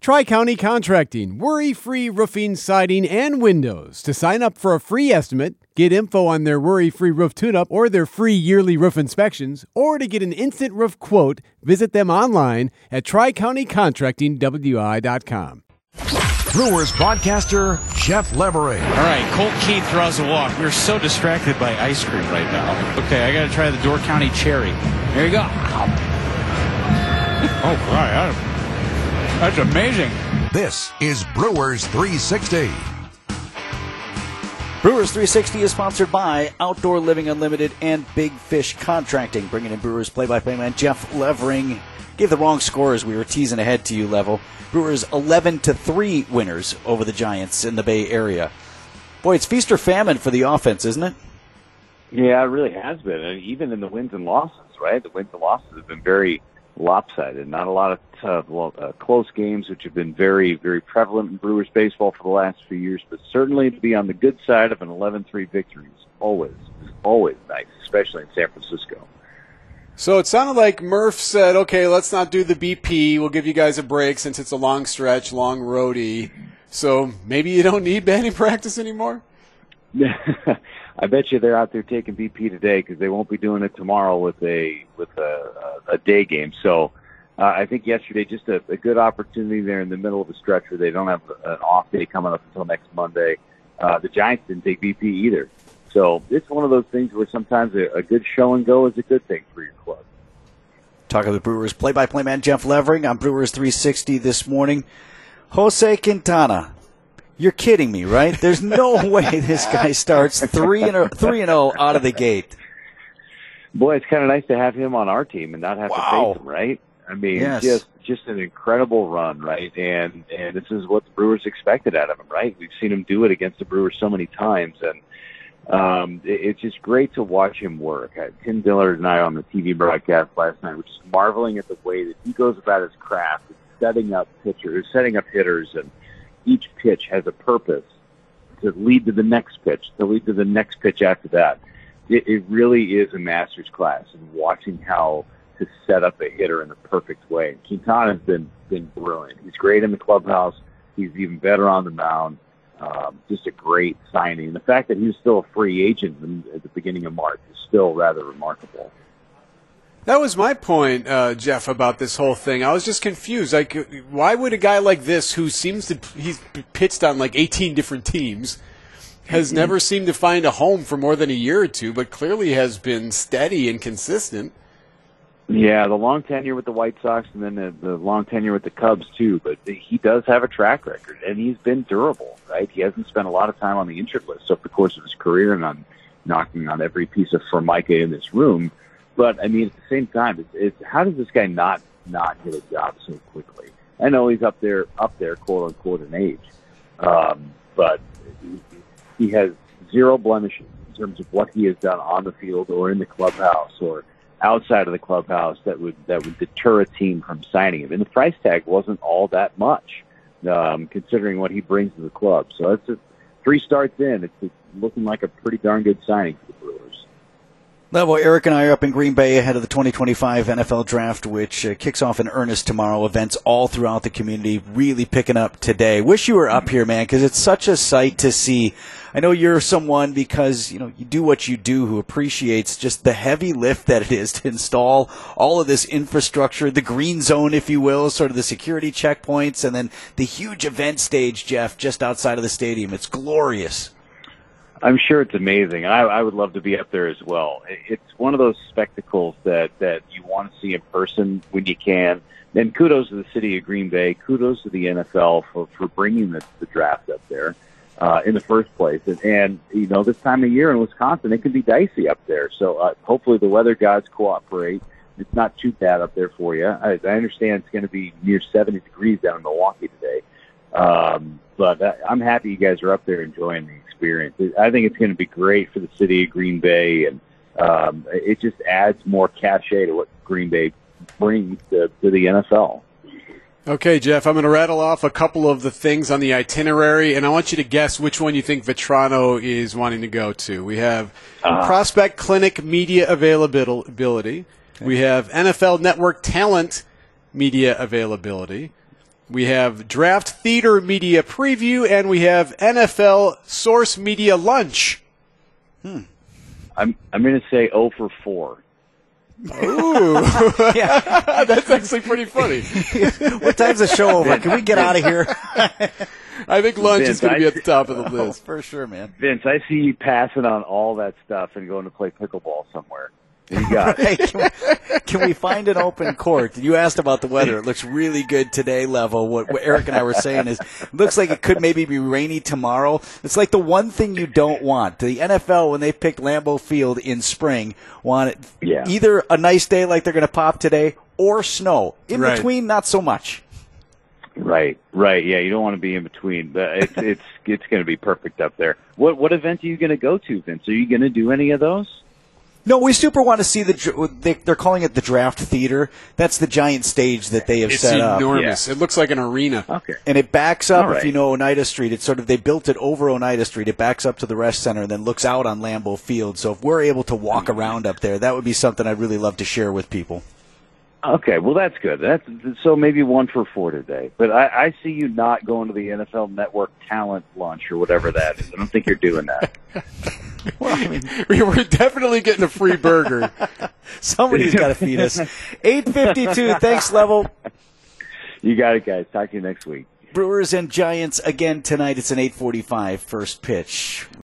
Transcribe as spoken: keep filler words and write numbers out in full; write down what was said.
Tri-County Contracting, worry-free roofing, siding, and windows. To sign up for a free estimate, get info on their worry-free roof tune-up or their free yearly roof inspections, or to get an instant roof quote, visit them online at tri county contracting w i dot com. Brewers broadcaster Jeff Levering. All right, Colt Keith throws a walk. We're so distracted by ice cream right now. Okay, I got to try the Door County Cherry. There you go. Oh, right. That's amazing. This is Brewers three sixty. Brewers three sixty is sponsored by Outdoor Living Unlimited and Big Fish Contracting. Bringing in Brewers play-by-play man Jeff Levering. Gave the wrong score as we were teasing ahead to you, Level. Brewers eleven to three winners over the Giants in the Bay Area. Boy, it's feast or famine for the offense, isn't it? Yeah, it really has been. And even in the wins and losses, right? The wins and losses have been very lopsided. Not a lot of tough, well, uh, close games, which have been very, very prevalent in Brewers baseball for the last few years. But certainly to be on the good side of an eleven three victory is always, always nice, especially in San Francisco. So it sounded like Murph said, okay, let's not do the B P. We'll give you guys a break since it's a long stretch, long roadie. So maybe you don't need batting practice anymore? I bet you they're out there taking B P today because they won't be doing it tomorrow with a with a, a day game. So uh, I think yesterday just a, a good opportunity there in the middle of the stretch where they don't have an off day coming up until next Monday. Uh, the Giants didn't take B P either. So it's one of those things where sometimes a, a good show and go is a good thing for your club. Talking with Brewers play-by-play man Jeff Levering on Brewers three sixty this morning. Jose Quintana. You're kidding me, right? There's no way this guy starts three and three and zero out of the gate. Boy, it's kind of nice to have him on our team and not have Wow. to face him, right? I mean, Yes. just just an incredible run, right? And and this is what the Brewers expected out of him, right? We've seen him do it against the Brewers so many times, and um, it, it's just great to watch him work. Uh, Tim Dillard and I on the T V broadcast last night were just marveling at the way that he goes about his craft, setting up pitchers, setting up hitters, and each pitch has a purpose to lead to the next pitch, to lead to the next pitch after that. It, it really is a master's class in watching how to set up a hitter in the perfect way. Quintana's been been brilliant. He's great in the clubhouse. He's even better on the mound. Um, just a great signing. The fact that he was still a free agent in, at the beginning of March is still rather remarkable. That was my point, uh, Jeff, about this whole thing. I was just confused. Like, why would a guy like this, who seems to he's pitched on like eighteen different teams, has never seemed to find a home for more than a year or two, but clearly has been steady and consistent? Yeah, the long tenure with the White Sox and then the, the long tenure with the Cubs, too. But he does have a track record, and he's been durable, right? He hasn't spent a lot of time on the injured list over the course of his career and on knocking on every piece of formica in this room. But, I mean, at the same time, it's, it's how does this guy not not get a job so quickly? I know he's up there, up there, quote unquote, in age, um, but he, he has zero blemishes in terms of what he has done on the field or in the clubhouse or outside of the clubhouse that would that would deter a team from signing him. And the price tag wasn't all that much, um, considering what he brings to the club. So it's just three starts in. It's, it's looking like a pretty darn good signing for the Brewers. Level, Eric and I are up in Green Bay ahead of the twenty twenty-five N F L Draft, which uh, kicks off in earnest tomorrow. Events all throughout the community really picking up today. Wish you were up here, man, because it's such a sight to see. I know you're someone, because you know you do what you do, who appreciates just the heavy lift that it is to install all of this infrastructure, the green zone, if you will, sort of the security checkpoints, and then the huge event stage, Jeff, just outside of the stadium. It's glorious. I'm sure it's amazing. I, I would love to be up there as well. It's one of those spectacles that, that you want to see in person when you can. And kudos to the city of Green Bay. Kudos to the N F L for, for bringing the, the draft up there uh, in the first place. And, and, you know, this time of year in Wisconsin, it can be dicey up there. So uh, hopefully the weather gods cooperate. It's not too bad up there for you. I, I understand it's going to be near seventy degrees down in Milwaukee today. Um, but I, I'm happy you guys are up there enjoying the experience. I think it's going to be great for the city of Green Bay, and um, it just adds more cachet to what Green Bay brings to, to the N F L. Okay, Jeff, I'm going to rattle off a couple of the things on the itinerary, and I want you to guess which one you think Vetrano is wanting to go to. We have uh, Prospect Clinic media availability. Okay. We have N F L Network talent media availability. We have Draft Theater Media Preview, and we have N F L Source Media Lunch. I'm I'm going to say oh for four. Ooh. Yeah. That's actually pretty funny. What time's the show over? Can we get out of here? I think lunch Vince, is going to be I- at the top of the Oh, list. for sure, man. Vince, I see you passing on all that stuff and going to play pickleball somewhere. You got it. Hey, can we, can we find an open court? You asked about the weather. It looks really good today, Level. What, what Eric and I were saying is, it looks like it could maybe be rainy tomorrow. It's like the one thing you don't want. The N F L, when they picked Lambeau Field in spring, want it Yeah. either a nice day like they're going to pop today or snow. In Right. between, not so much. Right, right. Yeah, you don't want to be in between. But it's it's it's going to be perfect up there. What what event are you going to go to, Vince? Are you going to do any of those? No, we super want to see the. dr- They, they're calling it the Draft Theater. That's the giant stage that they have It's set up. enormous. It looks like an arena. Okay. And it backs up, All right. if you know Oneida Street, it's sort of, they built it over Oneida Street. It backs up to the Rest Center and then looks out on Lambeau Field. So if we're able to walk around up there, that would be something I'd really love to share with people. Okay, well that's good. That's so maybe one for four today. But I, I see you not going to the N F L Network talent lunch or whatever that is. I don't think you're doing that. Well, I mean, We were definitely getting a free burger. somebody's got to feed us. eight fifty-two, thanks, Level. You got it, guys. Talk to you next week. Brewers and Giants again tonight. It's an eight forty-five first pitch.